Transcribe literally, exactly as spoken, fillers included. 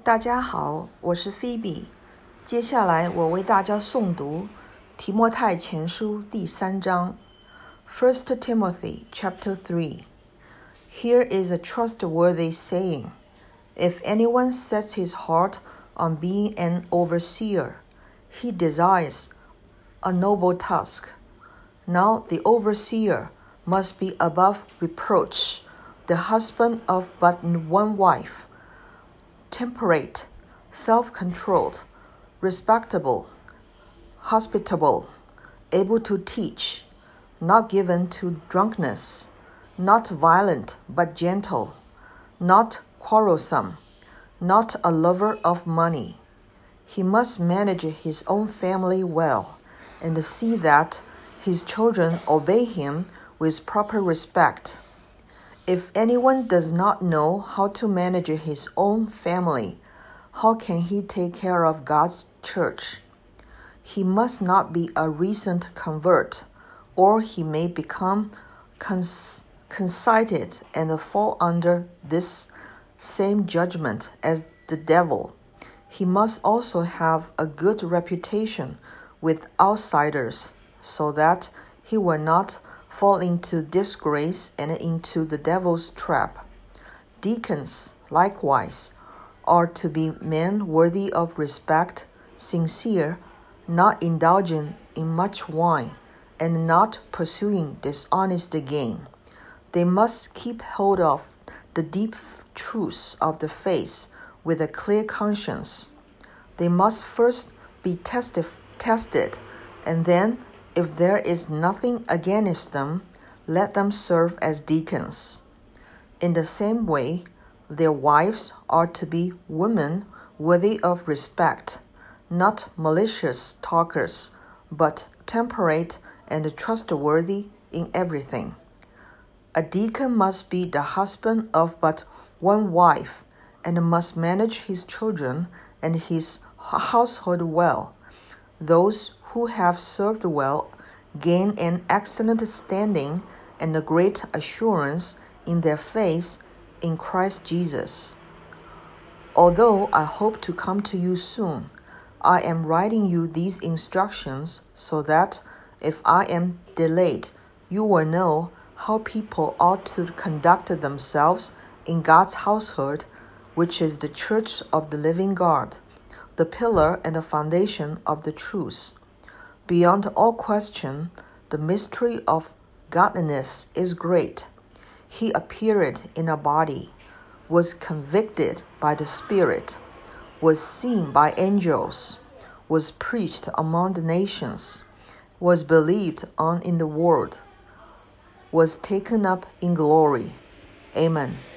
大家好，我是 Phoebe。接下来我为大家诵读提摩太前书第三章 First Timothy chapter three. Here is a trustworthy saying. If anyone sets his heart on being an overseer, he desires a noble task. Now the overseer must be above reproach, the husband of but one wife, temperate, self-controlled, respectable, hospitable, able to teach, not given to drunkenness, not violent but gentle, not quarrelsome, not a lover of money. He must manage his own family well and see that his children obey him with proper respect. If anyone does not know how to manage his own family, how can he take care of God's church? He must not be a recent convert, or he may become cons- conceited and fall under this same judgment as the devil. He must also have a good reputation with outsiders, so that he will not fall into disgrace and into the devil's trap. Deacons, likewise, are to be men worthy of respect, sincere, not indulging in much wine, and not pursuing dishonest gain. They must keep hold of the deep truths of the faith with a clear conscience. They must first be tested, tested, and then, if there is nothing against them, let them serve as deacons. In the same way, their wives are to be women worthy of respect, not malicious talkers, but temperate and trustworthy in everything. A deacon must be the husband of but one wife, and must manage his children and his household well. Those who have served well gain an excellent standing and a great assurance in their faith in Christ Jesus. Although I hope to come to you soon, I am writing you these instructions so that if I am delayed, you will know how people ought to conduct themselves in God's household, which is the church of the living God, the pillar and the foundation of the truth. Beyond all question, the mystery of godliness is great. He appeared in a body, was convicted by the Spirit, was seen by angels, was preached among the nations, was believed on in the world, was taken up in glory. Amen.